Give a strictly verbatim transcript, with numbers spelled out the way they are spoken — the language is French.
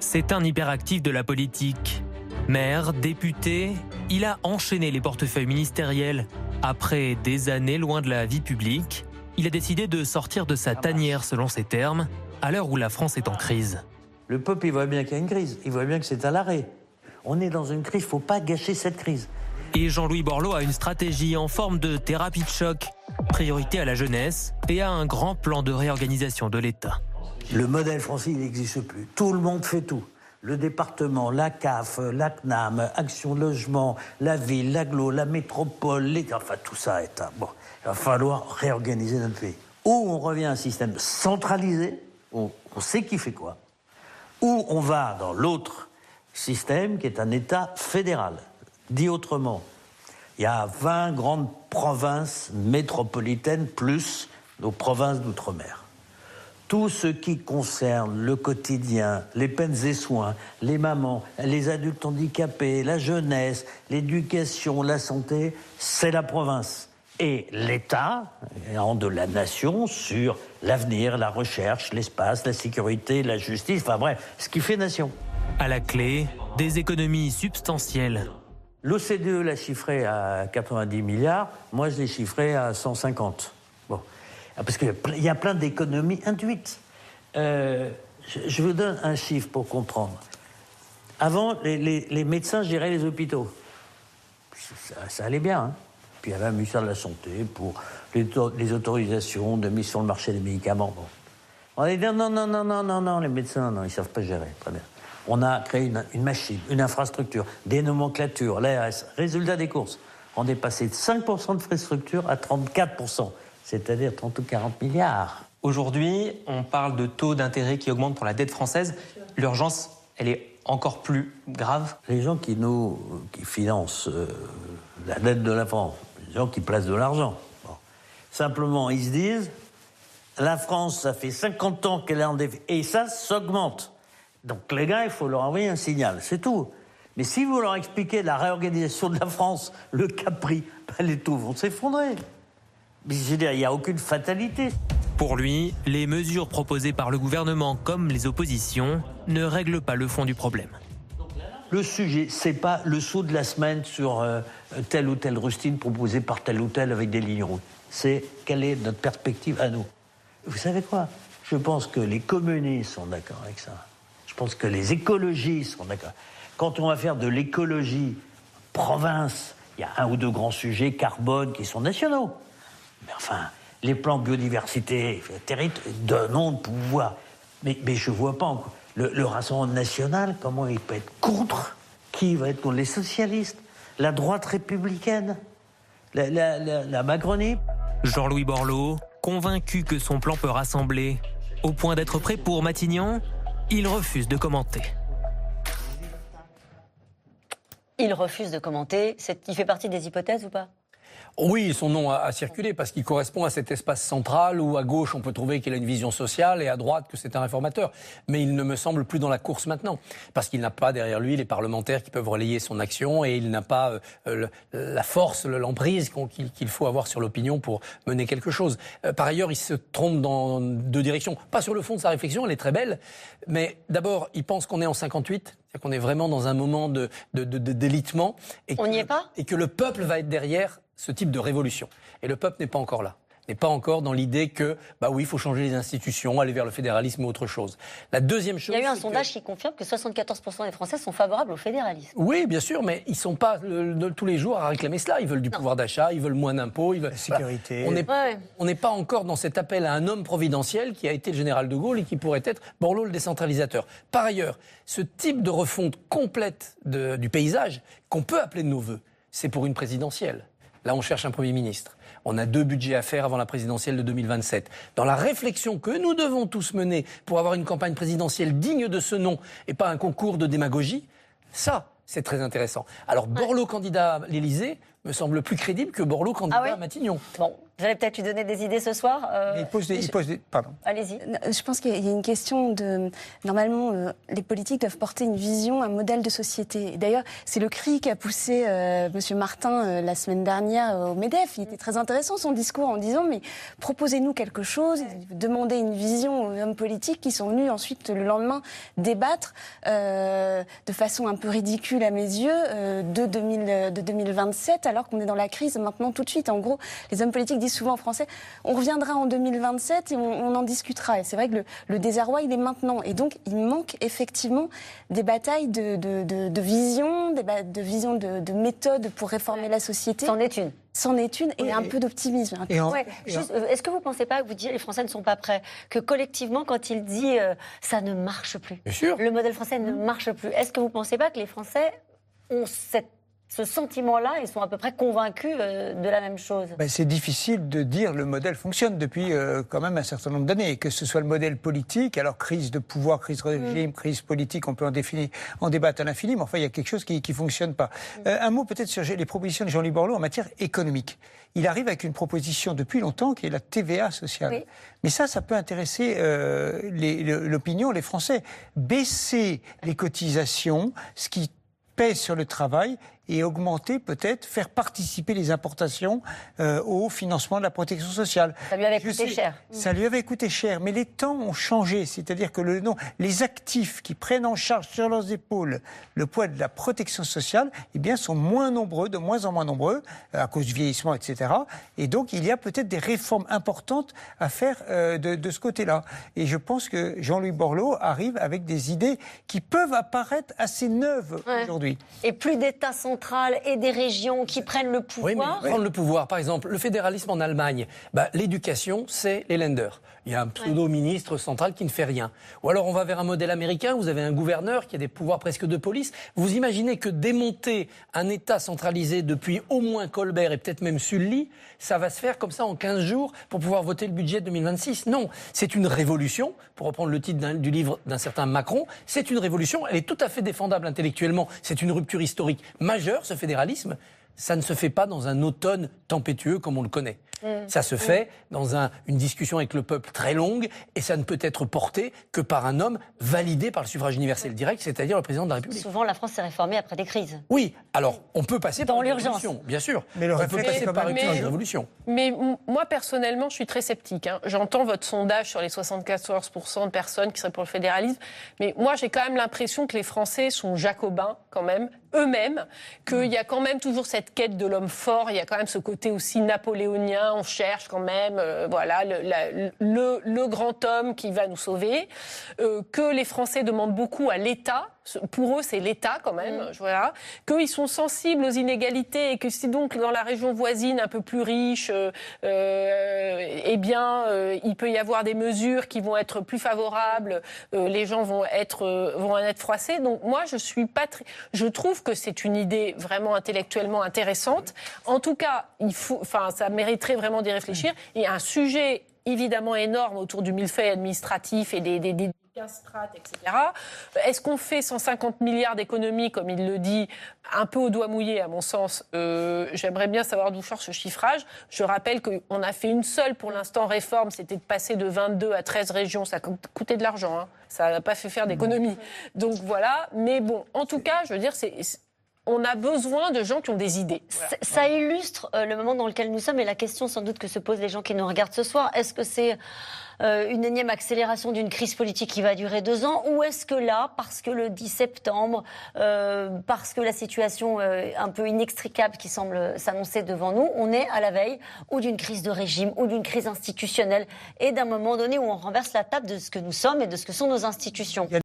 C'est un hyperactif de la politique. Maire, député, il a enchaîné les portefeuilles ministériels. Après des années loin de la vie publique, il a décidé de sortir de sa tanière selon ses termes, à l'heure où la France est en crise. Le peuple, il voit bien qu'il y a une crise, il voit bien que c'est à l'arrêt. On est dans une crise, il ne faut pas gâcher cette crise. Et Jean-Louis Borloo a une stratégie en forme de thérapie de choc, priorité à la jeunesse et à un grand plan de réorganisation de l'État. Le modèle français, il n'existe plus. Tout le monde fait tout. Le département, la C A F, l'A C N A M, Action Logement, la ville, l'aglo, la métropole, l'État, enfin tout ça est un... Bon, il va falloir réorganiser notre pays. Ou on revient à un système centralisé, où on sait qui fait quoi, ou on va dans l'autre système qui est un État fédéral. Dit autrement, il y a vingt grandes provinces métropolitaines plus nos provinces d'outre-mer. Tout ce qui concerne le quotidien, les peines et soins, les mamans, les adultes handicapés, la jeunesse, l'éducation, la santé, c'est la province. Et l'État, en de la nation, sur l'avenir, la recherche, l'espace, la sécurité, la justice, enfin bref, ce qui fait nation. À la clé, des économies substantielles. L'O C D E l'a chiffré à quatre-vingt-dix milliards, moi je l'ai chiffré à cent cinquante. Bon. Parce qu'il y a plein d'économies induites. Euh, je, je vous donne un chiffre pour comprendre. Avant, les, les, les médecins géraient les hôpitaux. Ça, ça allait bien. Hein. Puis il y avait un ministère de la Santé pour les, les autorisations de mise sur le marché des médicaments. Bon. On a dit non, non, non, non, non, non, les médecins, non, ils ne savent pas gérer. Très bien. On a créé une, une machine, une infrastructure, des nomenclatures, l'A R S. Résultat des courses. On est passé de cinq pour cent de frais de structure à trente-quatre pour cent. C'est-à-dire trente ou quarante milliards. Aujourd'hui, on parle de taux d'intérêt qui augmentent pour la dette française. L'urgence, elle est encore plus grave. Les gens qui nous qui financent euh, la dette de la France, les gens qui placent de l'argent, bon. Simplement, ils se disent, la France, ça fait cinquante ans qu'elle est en déficit, et ça s'augmente. Donc les gars, il faut leur envoyer un signal, c'est tout. Mais si vous leur expliquez la réorganisation de la France, le Capri, ben les taux vont s'effondrer. Je veux dire, il n'y a aucune fatalité. Pour lui, les mesures proposées par le gouvernement comme les oppositions ne règlent pas le fond du problème. Le sujet, c'est pas le saut de la semaine sur euh, telle ou telle rustine proposée par tel ou tel avec des lignes rouges. C'est quelle est notre perspective à nous. Vous savez quoi ? Je pense que les communistes sont d'accord avec ça. Je pense que les écologistes sont d'accord. Quand on va faire de l'écologie province, il y a un ou deux grands sujets carbone qui sont nationaux. Mais enfin, les plans biodiversité, territoire, donnons de pouvoir. Mais, mais je ne vois pas encore. Le, le Rassemblement national, comment il peut être contre ? Qui va être contre les socialistes ? La droite républicaine ? La, la, la, la Macronie ? Jean-Louis Borloo, convaincu que son plan peut rassembler, au point d'être prêt pour Matignon, il refuse de commenter. Il refuse de commenter. C'est... Il fait partie des hypothèses ou pas ? Oui, son nom a, a circulé parce qu'il correspond à cet espace central où à gauche on peut trouver qu'il a une vision sociale et à droite que c'est un réformateur. Mais il ne me semble plus dans la course maintenant parce qu'il n'a pas derrière lui les parlementaires qui peuvent relayer son action et il n'a pas euh, le, la force, l'emprise qu'il, qu'il faut avoir sur l'opinion pour mener quelque chose. Euh, par ailleurs, il se trompe dans deux directions. Pas sur le fond de sa réflexion, elle est très belle. Mais d'abord, il pense qu'on est en cinquante-huit. C'est-à-dire qu'on est vraiment dans un moment de, de, de, de d'élitement. Et on que, n'y est pas ? Et que le peuple va être derrière ce type de révolution. Et le peuple n'est pas encore là. N'est pas encore dans l'idée que, bah oui, il faut changer les institutions, aller vers le fédéralisme ou autre chose. La deuxième chose... Il y a eu un c'est sondage que... qui confirme que soixante-quatorze pour cent des Français sont favorables au fédéralisme. Oui, bien sûr, mais ils ne sont pas le, le, tous les jours à réclamer cela. Ils veulent du non. pouvoir d'achat, ils veulent moins d'impôts. Ils veulent... La sécurité. Voilà. On n'est ouais. pas encore dans cet appel à un homme providentiel qui a été le général de Gaulle et qui pourrait être Borloo le décentralisateur. Par ailleurs, ce type de refonte complète de, du paysage qu'on peut appeler de nos voeux, c'est pour une présidentielle. Là, on cherche un Premier ministre. On a deux budgets à faire avant la présidentielle de deux mille vingt-sept. Dans la réflexion que nous devons tous mener pour avoir une campagne présidentielle digne de ce nom et pas un concours de démagogie, ça, c'est très intéressant. Alors, Borloo candidat à l'Élysée me semble plus crédible que Borloo candidat ah oui à Matignon. Bon, Vous allez peut-être lui donner des idées ce soir euh... il pose des, il pose des... Pardon. Allez-y. Je pense qu'il y a une question de... Normalement, euh, les politiques doivent porter une vision, un modèle de société. Et d'ailleurs, c'est le cri qu'a poussé euh, M. Martin euh, la semaine dernière euh, au MEDEF. Il était très intéressant son discours en disant mais proposez-nous quelque chose, demandez une vision aux hommes politiques qui sont venus ensuite le lendemain débattre euh, de façon un peu ridicule à mes yeux euh, de, deux mille, de deux mille vingt-sept alors qu'on est dans la crise maintenant tout de suite. En gros, les hommes politiques disent souvent en français on reviendra en deux mille vingt-sept et on, on en discutera. Et c'est vrai que le, le désarroi il est maintenant. Et donc il manque effectivement des batailles de, de, de, de vision, des ba- de vision de, de méthode pour réformer la société. C'en est une. C'en est une et Oui, un et, peu d'optimisme. Et en, Ouais, et juste, euh, est-ce que vous ne pensez pas que vous dites les Français ne sont pas prêts, que collectivement, quand il dit euh, ça ne marche plus, Bien sûr. le modèle français ne marche plus, est-ce que vous ne pensez pas que les Français ont cette, ce sentiment-là et sont à peu près convaincus euh, de la même chose? Ben, c'est difficile de dire le modèle fonctionne depuis euh, quand même un certain nombre d'années. Que ce soit le modèle politique, alors crise de pouvoir, crise de régime, mmh. crise politique, on peut en, définir, en débattre à l'infini, mais enfin il y a quelque chose qui ne fonctionne pas. Mmh. Euh, un mot peut-être sur les propositions de Jean-Louis Borloo en matière économique. Il arrive avec une proposition depuis longtemps qui est la T V A sociale. Oui. Mais ça, ça peut intéresser euh, les, l'opinion, les Français. Baisser les cotisations, ce qui pèse sur le travail, et augmenter peut-être, faire participer les importations euh, au financement de la protection sociale. Ça lui avait Je coûté sais, cher. Ça lui avait coûté cher, mais les temps ont changé. C'est-à-dire que le, non, les actifs qui prennent en charge sur leurs épaules le poids de la protection sociale, eh bien, sont moins nombreux, de moins en moins nombreux, à cause du vieillissement, et cetera. Et donc, il y a peut-être des réformes importantes à faire euh, de, de ce côté-là. Et je pense que Jean-Louis Borloo arrive avec des idées qui peuvent apparaître assez neuves ouais. aujourd'hui. Et plus d'État central et des régions qui prennent le pouvoir. Oui, mais prendre le pouvoir, par exemple, le fédéralisme en Allemagne, bah, l'éducation, c'est les Länder. Il y a un pseudo-ministre central qui ne fait rien. Ou alors on va vers un modèle américain, vous avez un gouverneur qui a des pouvoirs presque de police. Vous imaginez que démonter un État centralisé depuis au moins Colbert et peut-être même Sully, ça va se faire comme ça en quinze jours pour pouvoir voter le budget de deux mille vingt-six? Non, c'est une révolution, pour reprendre le titre du livre d'un certain Macron, c'est une révolution, elle est tout à fait défendable intellectuellement, c'est une rupture historique majeure, ce fédéralisme. Ça ne se fait pas dans un automne tempétueux comme on le connaît. Mmh. Ça se fait dans un, une discussion avec le peuple très longue et ça ne peut être porté que par un homme validé par le suffrage universel direct, c'est-à-dire le président de la République. Souvent, la France s'est réformée après des crises. Oui, alors on peut passer dans par une l'urgence. révolution, bien sûr. Mais le on réflexe, peut passer mais, par une mais, révolution. Mais moi, personnellement, je suis très sceptique. Hein. J'entends votre sondage sur les soixante-quatorze pour cent de personnes qui seraient pour le fédéralisme. Mais moi, j'ai quand même l'impression que les Français sont jacobins, quand même, eux-mêmes, qu'il y a quand même toujours cette quête de l'homme fort, il y a quand même ce côté aussi napoléonien, on cherche quand même euh, voilà, le, la, le, le grand homme qui va nous sauver, euh, que les Français demandent beaucoup à l'État, pour eux c'est l'État quand même, mmh. voilà, qu'ils sont sensibles aux inégalités et que si donc dans la région voisine un peu plus riche, euh, euh, eh bien euh, il peut y avoir des mesures qui vont être plus favorables, euh, les gens vont être, euh, vont en être froissés, donc moi je suis pas très... Je trouve que c'est une idée vraiment intellectuellement intéressante. En tout cas, il faut, enfin, ça mériterait vraiment d'y réfléchir. Il y a un sujet évidemment énorme autour du millefeuille administratif et des, des, des quinze strates, et cetera. Est-ce qu'on fait cent cinquante milliards d'économies, comme il le dit, un peu au doigt mouillé, à mon sens? euh, J'aimerais bien savoir d'où sort ce chiffrage. Je rappelle qu'on a fait une seule, pour l'instant, réforme, c'était de passer de vingt-deux à treize régions. Ça a coûté de l'argent, hein. Ça n'a pas fait faire d'économies. Donc voilà, mais bon, en tout cas, je veux dire, c'est... on a besoin de gens qui ont des idées. Voilà. Ça illustre euh, le moment dans lequel nous sommes et la question sans doute que se posent les gens qui nous regardent ce soir. Est-ce que c'est euh, une énième accélération d'une crise politique qui va durer deux ans ou est-ce que là, parce que le dix septembre, euh, parce que la situation euh, un peu inextricable qui semble s'annoncer devant nous, on est à la veille ou d'une crise de régime ou d'une crise institutionnelle et d'un moment donné où on renverse la table de ce que nous sommes et de ce que sont nos institutions?